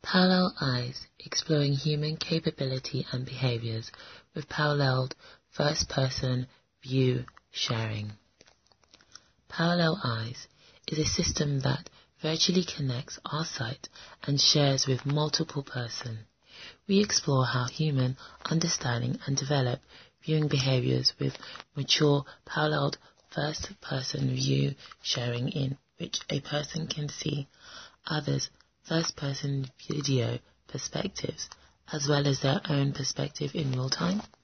Parallel Eyes, exploring human capability and behaviors with paralleled first-person view sharing. Parallel Eyes is a system that virtually connects our sight and shares with multiple persons. We explore how human understanding and develop viewing behaviors with mature paralleled first-person view sharing in which a person can see others' first-person video perspectives as well as their own perspective in real time.